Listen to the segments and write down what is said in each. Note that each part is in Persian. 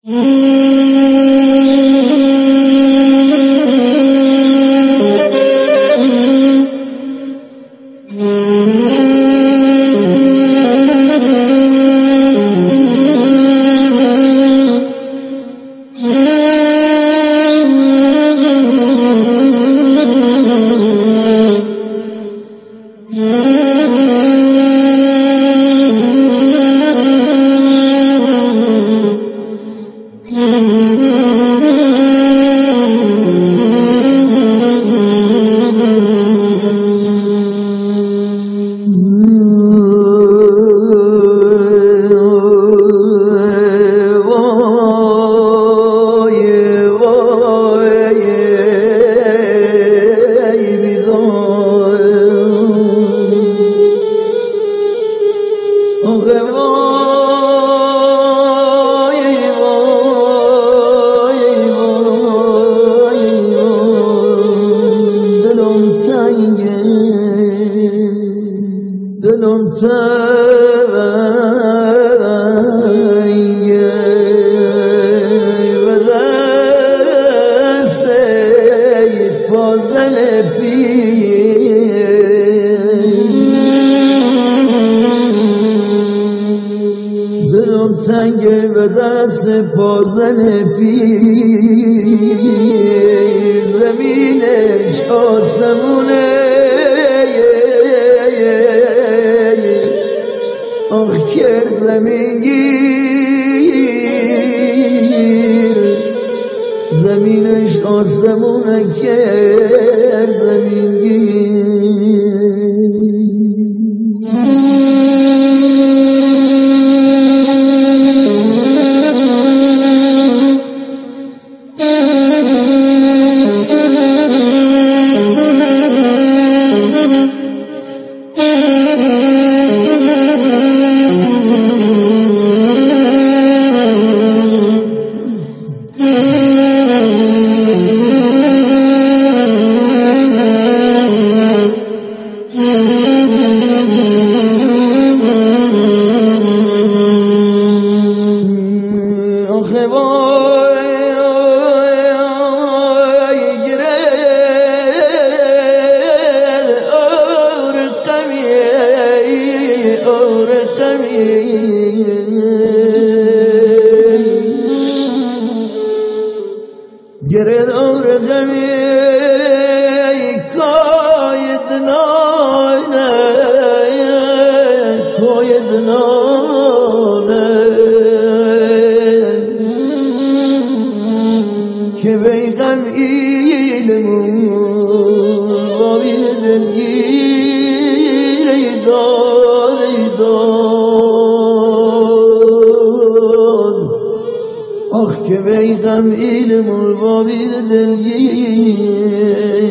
دلم تنگه و دست پازل دلم تنگه و دست پازل پیر زمینش آسمونه آخ کرد زمینگیر زمینش آسمونه کرد زمینگیر گرد اور غمی کاید نانه کاید نانه که بیغم ایلمون بابی دلگیر داد آخ که بیغم علم البابی دلگیر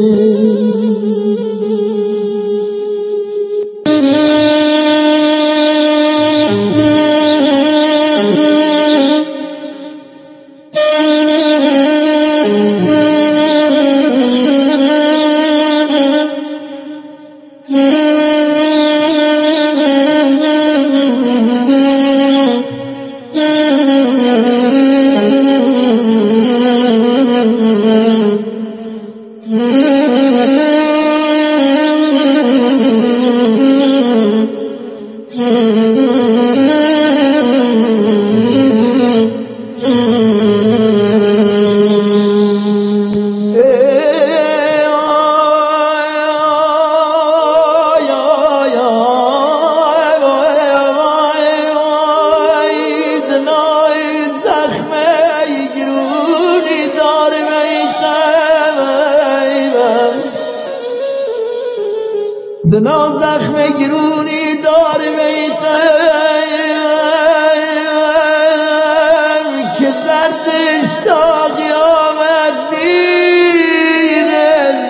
دنا زخم گرونی دار بیتم که دردش تا قیامت دیر از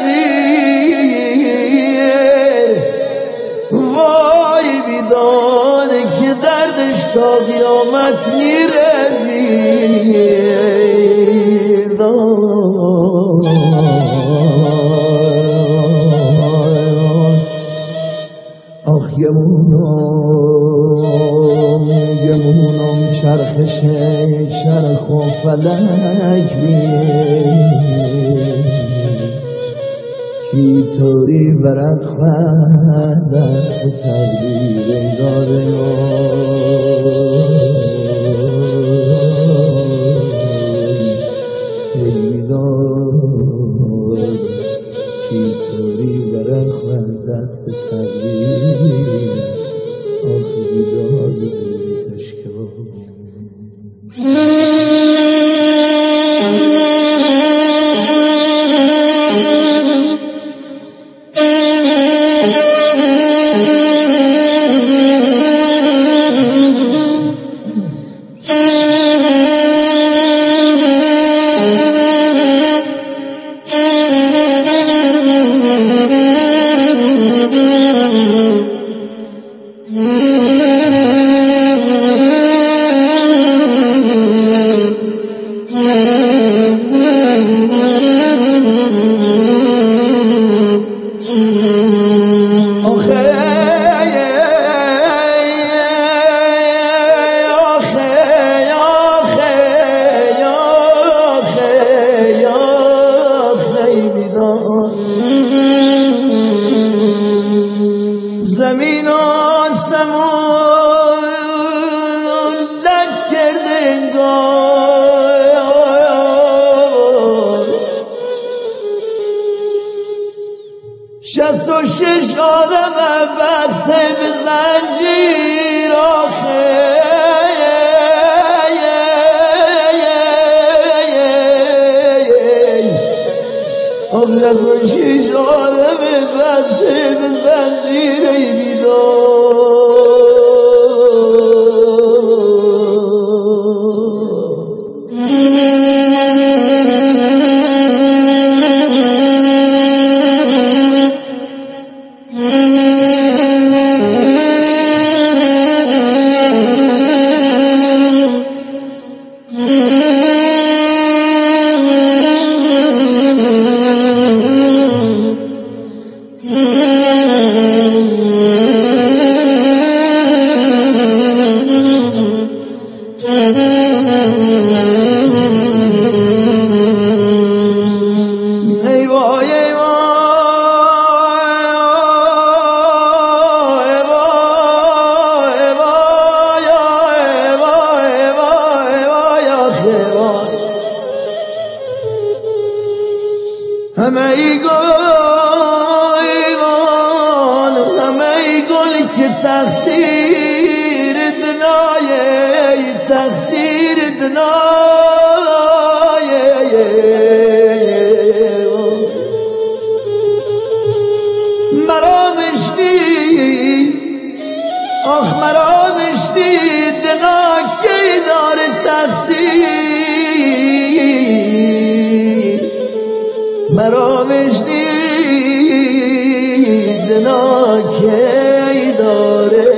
میر وای بیداد که دردش تا قیامت میر از میر چرخ و فلک کی طوری برق خواهد دست تقدیر داره ای میدار کی طوری برق خواهد دست تقدیر آخه بیدار بدونی تشکه زمین آسمون لج کرده انگار 66 آدم بسته به زنجیر آخه آخه 66 آدم بسته به زنجیر همه ای گل که تقصیر دنای مرا مشتی آخ مرا مشتی دنا که داره تقصیر مرا مشتی دنا که داره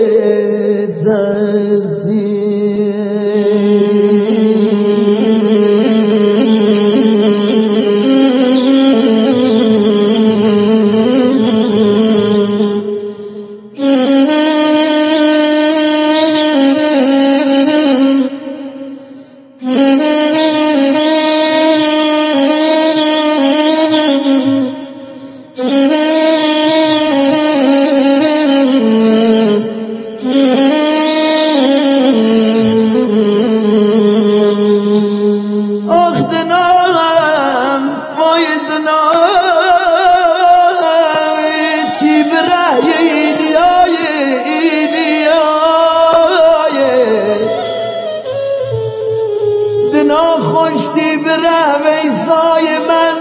خوشتی برم ای سایه من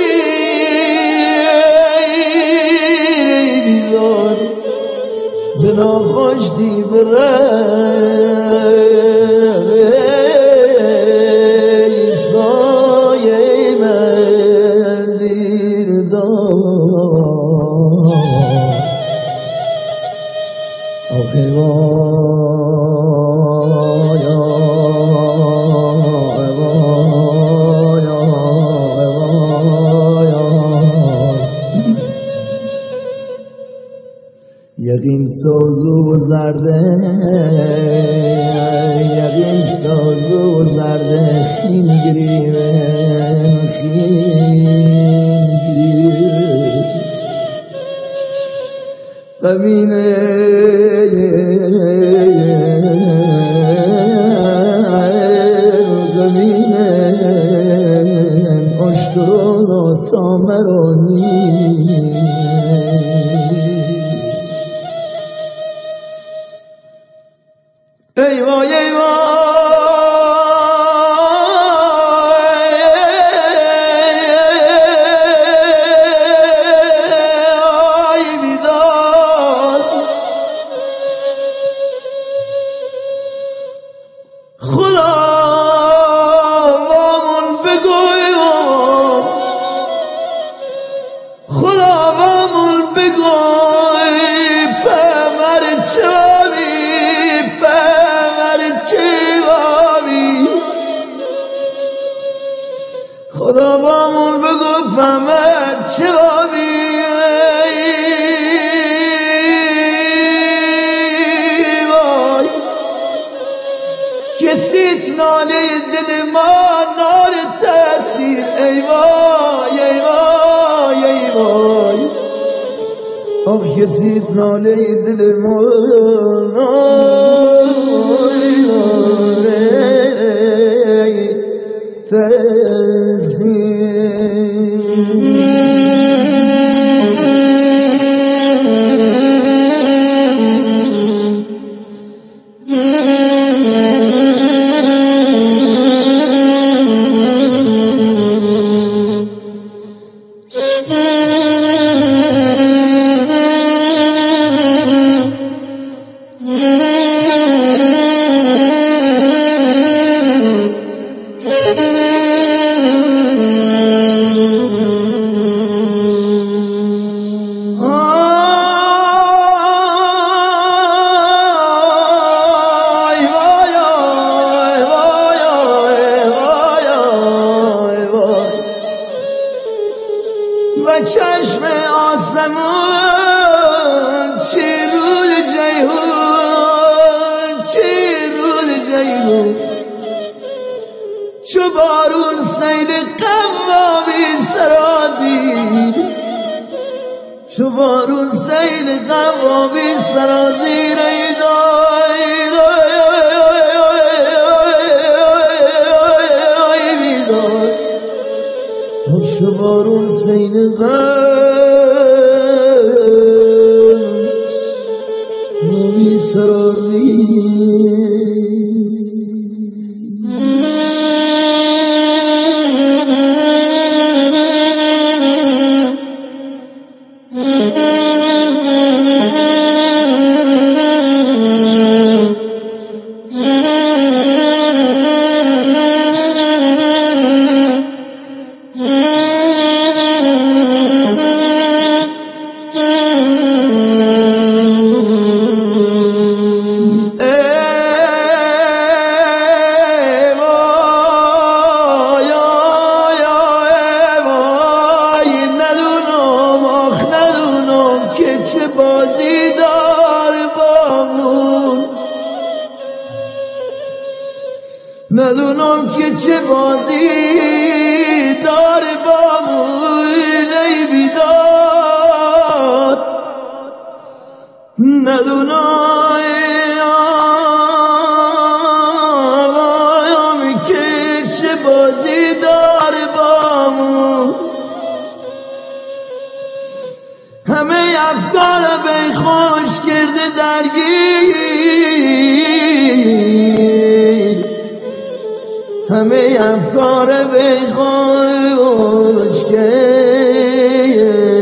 دیر ای بیدار دنا خوشتی برم ای سایه من دیر دار آخر یقین سوزو و زرده خیم ساز و زرد خیم گریمن خیم گریمن قبینه اشتران و تامرانی ای وای ای وای بیدار خدا وامون بگوی خدا وامون بگوی پمر چوابی پمر چوابی خدا وامون بگو پمر چوابی وای کسیت ناله دل ما نار تأثیر ای وای ای وای ای وای آه کسیت ناله دل ما نار تأثیر و چشم آسمون چیرول جیهون چیرول جیهون چو بارون سیل قوابی سرازیر چو بارون سیل قوابی سرازیر چو بارون سیل قوابی سرازیر چه بازی دار بامون ندونم که چه بازی دار بامون ای بیدار ندونم که چه بازی دار بامون همه افکار بی خوش کرده درگیر همه افکار بی خوش کرده